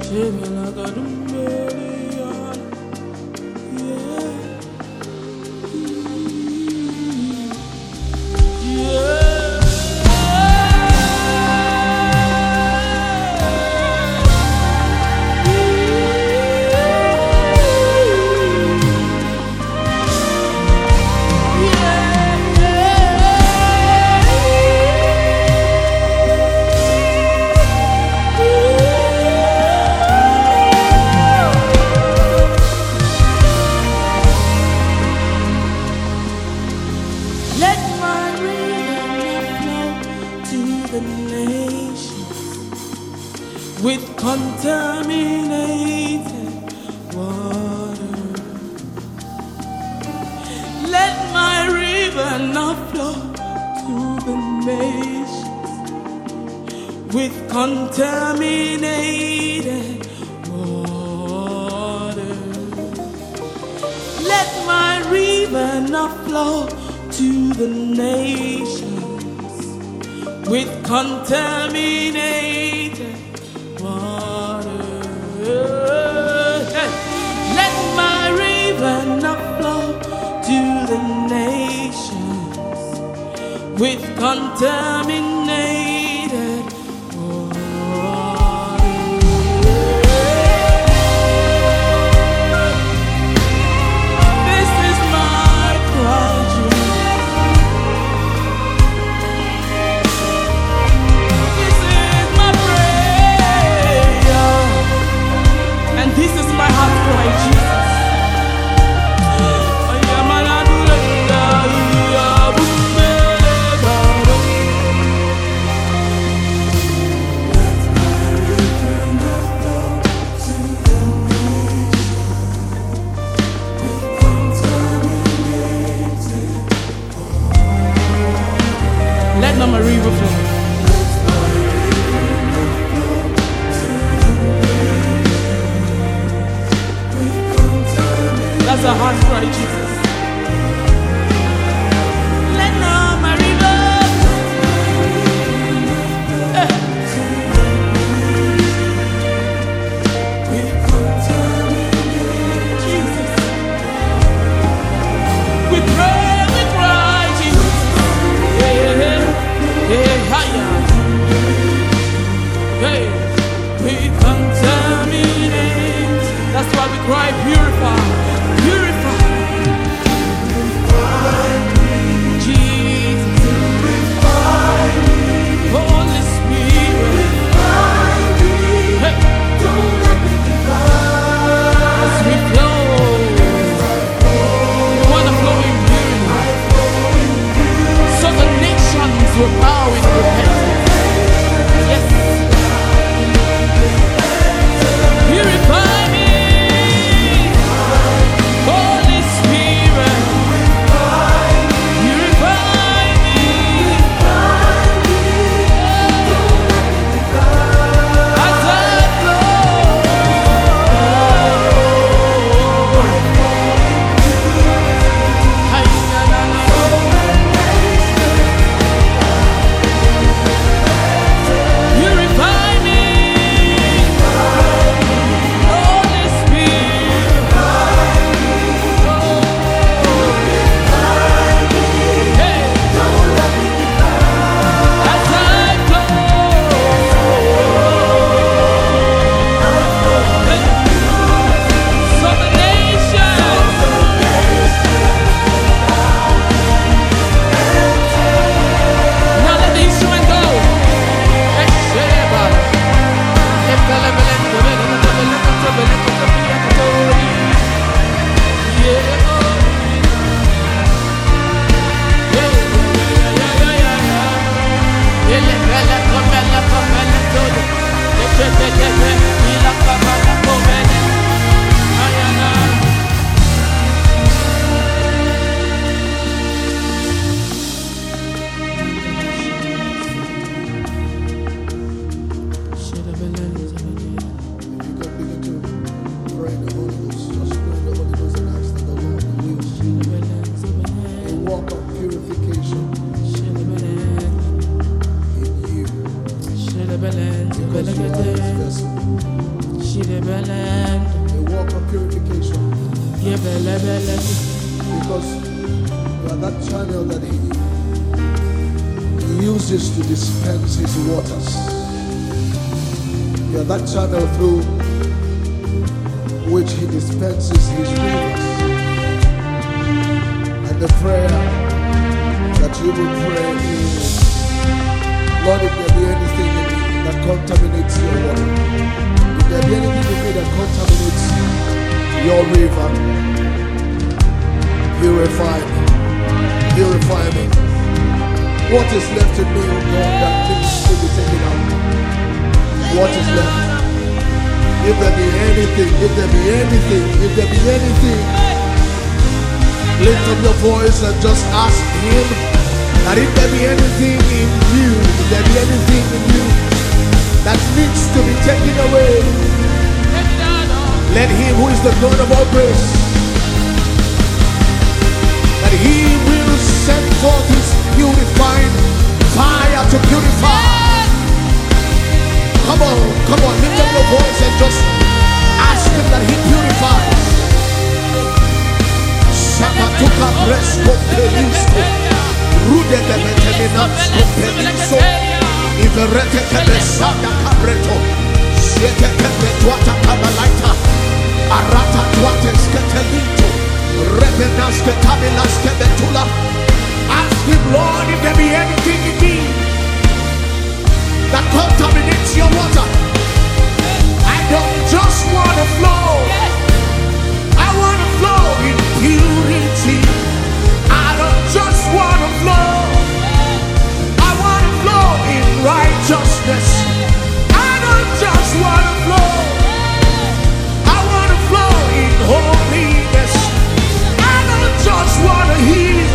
With contaminated water, let my river not flow to the nations. With contaminated water, let my river not flow to the nations. With contaminated water, let my river not flow to the nations. With contaminated water. This is my cry, this is my heart cry, Jesus. Let not my river flow. That's a heart cry, Jesus. Let not my river, Jesus. We pray, we cry, Jesus. Higher. Hey, we contaminate. That's why we cry, purify. Purify, A walk of purification. Because you are that channel that he uses to dispense his waters. You are that channel through which he dispenses his rivers. And the prayer that you will pray is, Lord, if there be anything in me that contaminates your water, if there be anything in me that contaminates your river, purify me, purify me. What is left in me, oh God, that needs to be taken out? What is left? If there be anything, if there be anything, if there be anything, lift up your voice and just ask him that if there be anything in you, if there be anything in you that needs to be taken away, let him who is the Lord of all grace, that he will send forth his purifying fire to purify. Come on, lift up your voice and just ask him that he purifies. Sapatuka presko pelisco, rude de meteminamsko pelisco, iverete kebesada cabreto, siete kebetuata kabalaita, arata tuates ketelito, revenas ketamilas kebetula. Ask him, Lord, if there be anything in me that contaminates your water. I don't just want to flow. I want to flow in purity. I don't just want to flow. I want to flow in righteousness. I don't just want to flow. I want to flow in holiness. I don't just want to heal.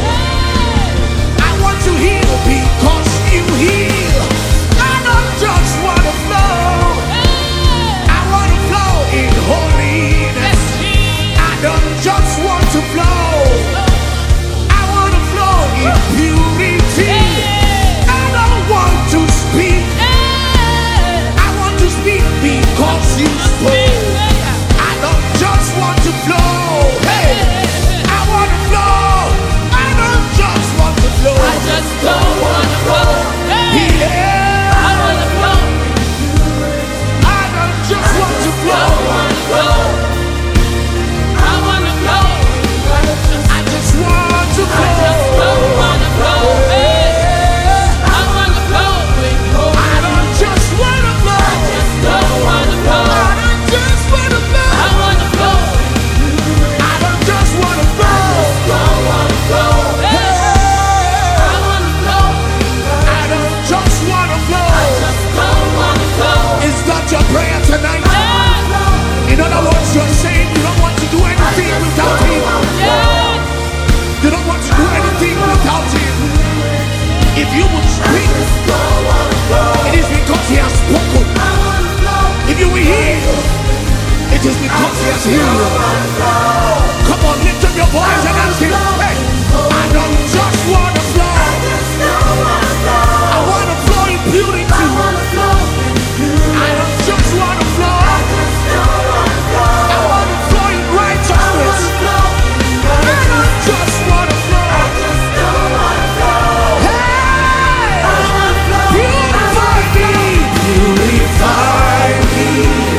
I want to heal because you heal. I don't just want to flow. I want to flow in holiness. I don't just want to flow. I want to flow in purity. I don't want to speak. I want to speak because you spoke. I don't just want to flow. Hey, I want to flow. I don't just want to flow. I just don't want to flow. Yeah. I want to flow. I don't just want to flow. I want to flow. I want to flow. I just want to I just flow. don't want to flow. I want to flow with hope. I don't just want to flow. I just don't want to flow. I don't just want to flow. I want to flow. I don't just want to flow. Don't want to flow. I want to flow. I don't just want to flow. Just don't want to flow. Is that your prayer tonight? In other words, you're saying you don't want to do anything without him. You don't want to do anything without him. If you would speak, it is because he has spoken. If you will heal, it is because he has healed. Come on, lift up your voice and ask him, hey, I don't just want to flow. I want to flow in purity. I don't just want to flow. I want to flow in righteousness. I don't just want to flow. Hey, purify me. Purify me.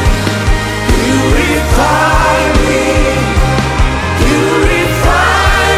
Purify me. Purify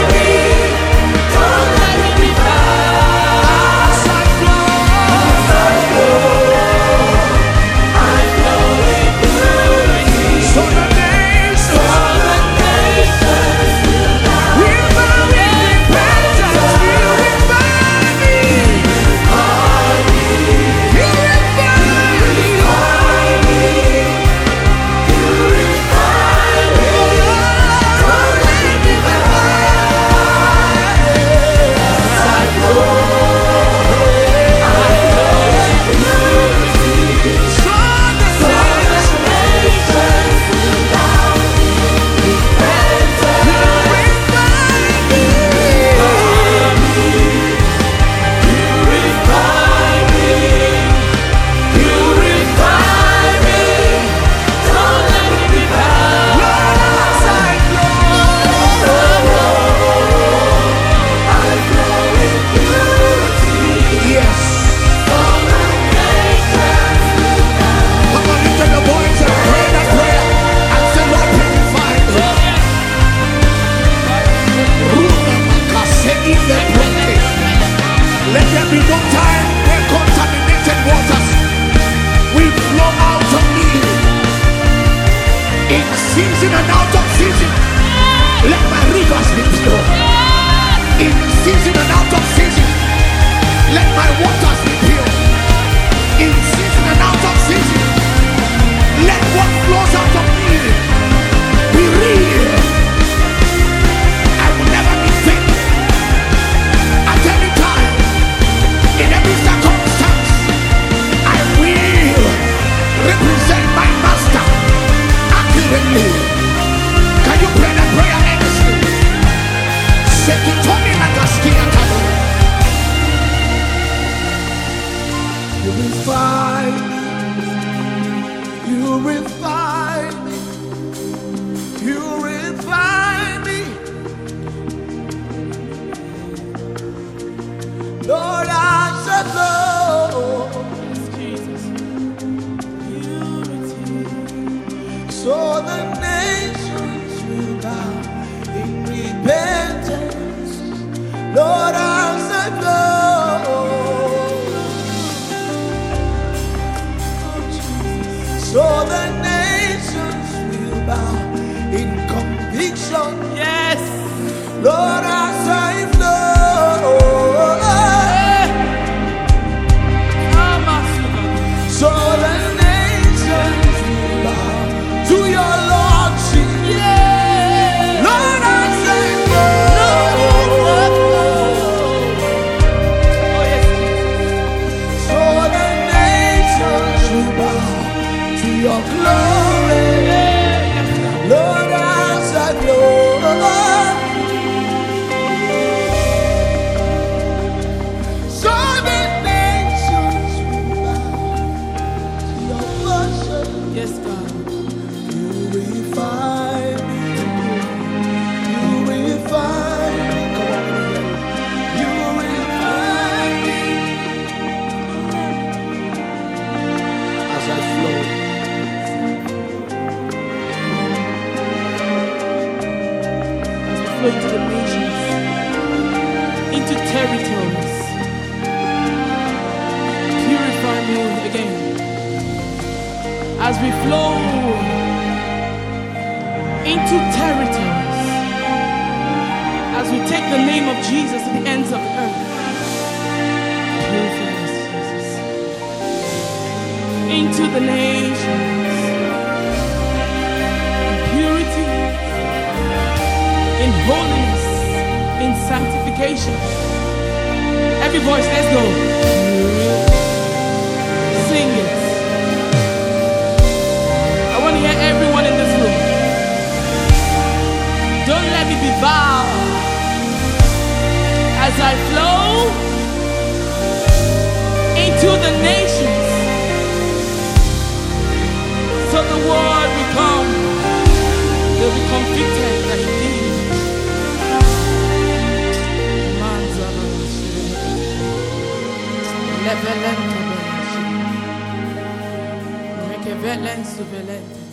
season and out of season, let my rivers be pure. In season and out of season, let my waters be pure. In season and out of season, let what flows out of me be real. I will never be fake. At any time, in every circumstance, I will represent my master accurately. Can you pray that prayer earnestly? Say to Tony like a skin. You refine me, you refine me, you refine me. Lord, I said no. So the nations will bow in repentance. Lord, I said no. So the nations will bow in conviction. Yes. Lord, I say no. So the nations will bow to your lordship. Yeah. Lord, I say no. Oh, yes. So the nations will bow to your glory. Lord, I said no. So the nations will bow to your worship. Yes, God. You refine me. You refine me. You refine me. As I flow. Flow into the nations, into territories. Purify me again. As we flow into territories, as we take the name of Jesus to the ends of the earth. Purify us, Jesus. Into the nations, in purity, in holiness, in sanctification. Every voice, let's go. Sing it. I want to hear everyone in this room. Don't let me be bowed as I flow into the nations, so the world will come. They'll be convicted that indeed Levelento, make a velento.